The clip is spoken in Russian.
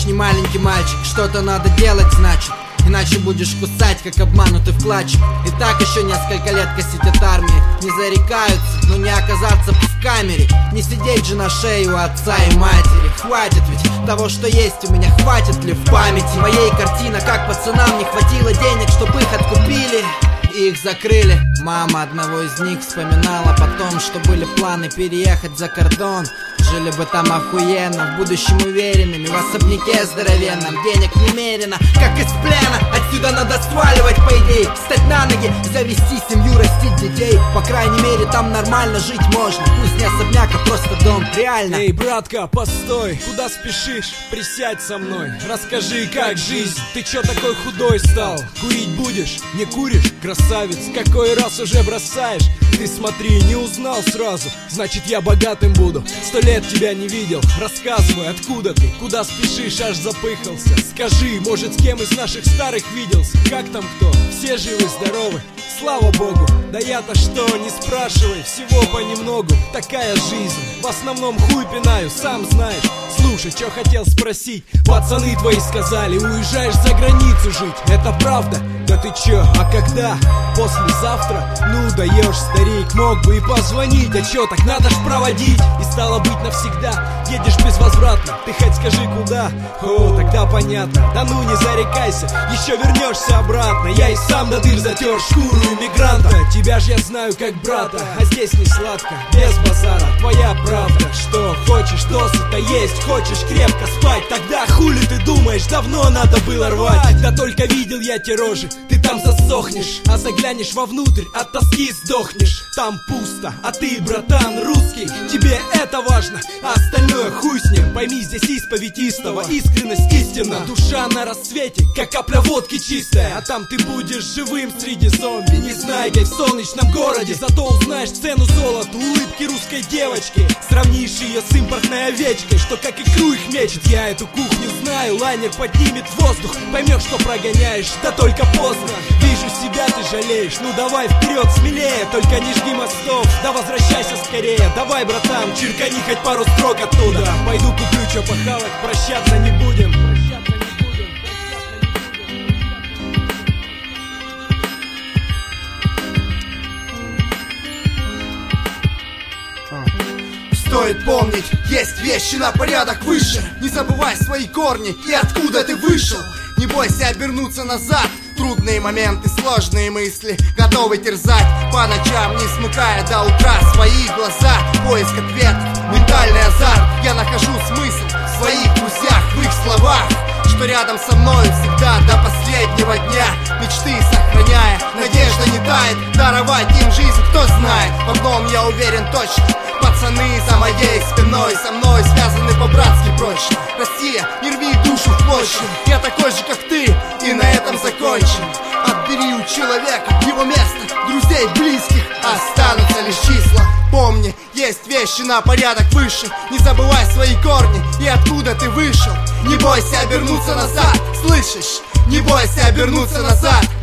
ж не маленький мальчик, что-то надо делать, значит. Иначе будешь кусать, как обманутый вкладчик. И так еще несколько лет косить армии. Не зарекаются, но не оказаться в камере. Не сидеть же на шее у отца и матери. Хватит ведь того, что есть у меня, хватит ли в памяти моей картина, как пацанам не хватило денег, чтобы их откупили и их закрыли. Мама одного из них вспоминала потом, что были планы переехать за кордон. Жили бы там охуенно, в будущем уверенными, в особняке здоровенном, денег немерено, как из плена. Отсюда надо сваливать, по идее, встать на ноги, завести семью, растить детей. По крайней мере, там нормально жить можно. Пусть не особняк, а просто дом, реально. Эй, братка, постой, куда спешишь? Присядь со мной, расскажи, как жизнь. Ты чё такой худой стал? Курить будешь? Не куришь? Красавец, какой раз уже бросаешь? Ты смотри, не узнал сразу, значит я богатым буду. 100 лет тебя не видел, рассказывай, откуда ты, куда спешишь, аж запыхался. Скажи, может, с кем из наших старых виделся? Как там кто? Все живы, здоровы? Слава богу, да я-то что, не спрашивай, всего понемногу. Такая жизнь, в основном хуй пинаю, сам знаешь. Слушай, чё хотел спросить? Пацаны твои сказали, уезжаешь за границу жить. Это правда? Да ты чё, а когда? Послезавтра? Ну даешь, старик, мог бы и позвонить. А чё, так надо ж проводить. И стало быть навсегда, едешь безвозвратно. Ты хоть скажи куда? О, тогда понятно. Да ну не зарекайся, еще вернешься обратно. Я и сам до дыр затер шкуру иммигранта. Тебя ж я знаю как брата, а здесь не сладко, без базара. Твоя правда, что хочешь досыта есть, хочешь крепко спать, тогда хули ты думаешь, давно надо было рвать. Да только видел я те рожи, ты там засохнешь, а заглянешь вовнутрь, от тоски сдохнешь. Там пусто, а ты, братан, русский, тебе это важно, а остальное хуй с ним. Пойми, здесь исповедь истова, искренность истина. Душа на рассвете, как капля водки чистая. А там ты будешь живым среди зомби, не знайкой в солнечном городе. Зато узнаешь цену золоту, улыбки русской девочки. Сравнишь ее с импортной овечкой, что как икру их мечет. Я эту кухню знаю, лайнер поднимет в воздух. Поймешь, что прогоняешь, да только поздно. Вижу себя, ты жалеешь, ну давай вперед, смелее. Только не жги мостов, да возвращайся скорее. Давай, братан, чиркани хоть пару строк оттуда. Пойду куплю чё похавать, прощаться не будем. Стоит помнить, есть вещи на порядок выше. Не забывай свои корни и откуда ты вышел. Не бойся обернуться назад. Трудные моменты, сложные мысли готовы терзать по ночам, не смыкая до утра свои глаза. Поиск ответов, ментальный азарт. Я нахожу смысл в своих друзьях, в их словах, что рядом со мной всегда до последнего дня. Мечты сохраняя, надежда не тает. Даровать им жизнь, кто знает. В одном я уверен точно: пацаны за моей спиной, со мной связаны по-братски прочно. Россия, не рви душу в клочья. Я такой же, как ты, и на этом закончим. Отбери у человека его место, друзей, близких, останутся лишь числа. Помни, есть вещи на порядок выше. Не забывай свои корни и откуда ты вышел. Не бойся обернуться назад, слышишь? Не бойся обернуться назад.